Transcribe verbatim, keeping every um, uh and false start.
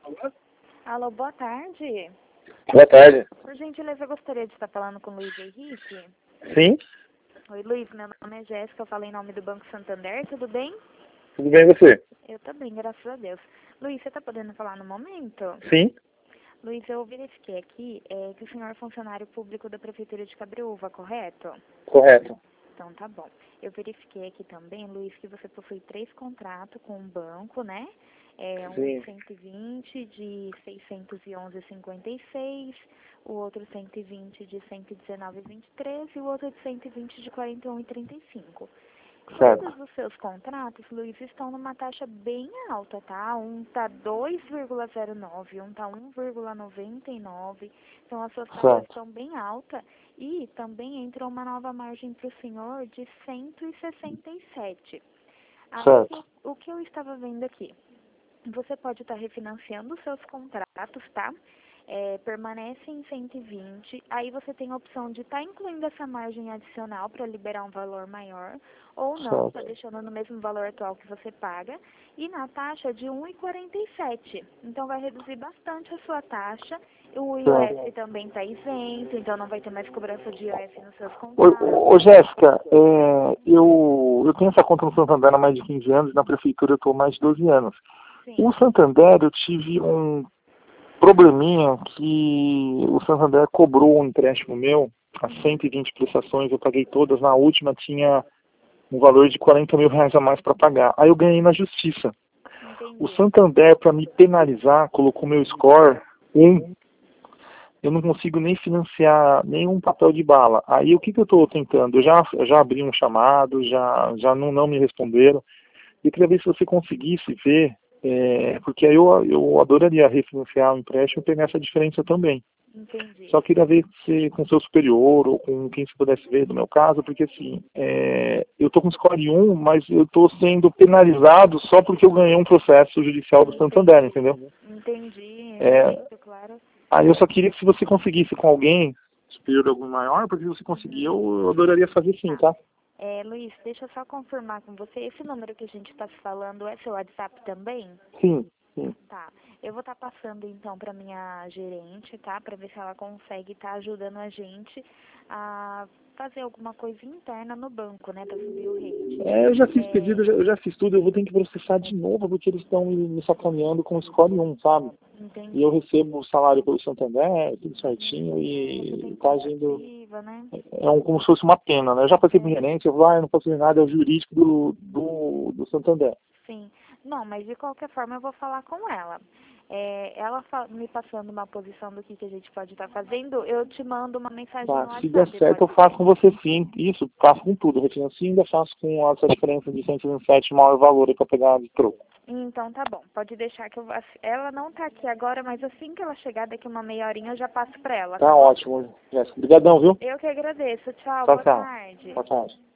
Alô, boa tarde. Boa tarde. Por gentileza, eu gostaria de estar falando com o Luiz Henrique. Sim? Oi, Luiz, meu nome é Jéssica, eu falo em nome do Banco Santander, tudo bem? Tudo bem você? Eu também, graças a Deus. Luiz, você está podendo falar no momento? Sim? Luiz, eu verifiquei aqui é, que o senhor é funcionário público da Prefeitura de Cabreúva, correto? Correto. Então, tá bom. Eu verifiquei aqui também, Luiz, que você possui três contratos com um banco, né? É, um Sim. de cento e vinte de seiscentos e onze vírgula cinquenta e seis, o outro cento e vinte de cento e dezenove vírgula vinte e três e o outro de cento e vinte de quarenta e um vírgula trinta e cinco. Certo. Todos os seus contratos, Luiz, estão numa taxa bem alta, tá? Um tá dois vírgula zero nove, um tá um vírgula noventa e nove. Então, as suas taxas Certo. estão bem altas. E também entrou uma nova margem para o senhor de cento e sessenta e sete. Aí, o que, Certo. eu- o que eu estava vendo aqui? Você pode estar refinanciando os seus contratos, tá? É, permanece em cento e vinte, aí você tem a opção de estar incluindo essa margem adicional para liberar um valor maior, ou não, está Certo. deixando no mesmo valor atual que você paga, e na taxa de um vírgula quarenta e sete. Então vai reduzir bastante a sua taxa, o I O F Certo. também está isento, então não vai ter mais cobrança de I O F nos seus Ô, contratos. ô, Jéssica, é, eu, eu tenho essa conta no Santander há mais de quinze anos, na prefeitura eu estou há mais de doze anos. Sim, O Santander, eu tive um probleminha que o Santander cobrou um empréstimo meu, a cento e vinte prestações, eu paguei todas, na última tinha um valor de quarenta mil reais a mais para pagar. Aí eu ganhei na justiça. O entendi. Santander, para me penalizar, colocou meu score um. Eu não consigo nem financiar nenhum papel de bala. Aí o que, que eu estou tentando? Eu já, já abri um chamado, já, já não, não me responderam. Eu queria ver se você conseguisse ver, é, porque aí eu, eu adoraria refinanciar o empréstimo e pegar essa diferença também. Entendi. Só queria ver se com seu superior ou com quem se pudesse ver do meu caso, porque assim, é, eu estou com score um, mas eu estou sendo penalizado só porque eu ganhei um processo judicial do Santander, entendeu? Entendi, É, entendo, claro. aí eu só queria que se você conseguisse com alguém superior algum maior, porque se você conseguir, eu, eu adoraria fazer sim, tá? É, Luiz, deixa eu só confirmar com você. Esse número que a gente está se falando é seu WhatsApp também? Sim, sim. Tá. Eu vou estar passando então para minha gerente, tá? Para ver se ela consegue estar ajudando a gente a fazer alguma coisa interna no banco, né? Para subir o rate. É, eu já fiz É, pedido, eu já, eu já fiz tudo, eu vou ter que processar de novo, porque eles estão me, me sacaneando com o score um, sabe? E eu entendi. recebo o salário pelo Santander, tudo certinho, É, você tem e tá agindo. cooperativa, né? É um, como se fosse uma pena, né? Eu já passei por É, gerente, eu vou, ah, eu não posso fazer nada, é o jurídico do, do, do Santander. sim. Não, mas de qualquer forma eu vou falar com ela. É, ela fa- me passando uma posição do que, que a gente pode estar fazendo, eu te mando uma mensagem Tá, no se der WhatsApp, certo, pode eu faço ser? com você sim, isso, faço com tudo, eu refinancio e ainda faço com essa diferença de cento e vinte e sete maior valor aí pra pegar de troco. Então tá bom, pode deixar que eu... ass- Ela não tá aqui agora, mas assim que ela chegar, daqui uma meia horinha, eu já passo pra ela, tá Tá bom? ótimo, Jéssica. Obrigadão, viu? Eu que agradeço. Tchau, Tchau, boa tchau. tarde. Boa tarde.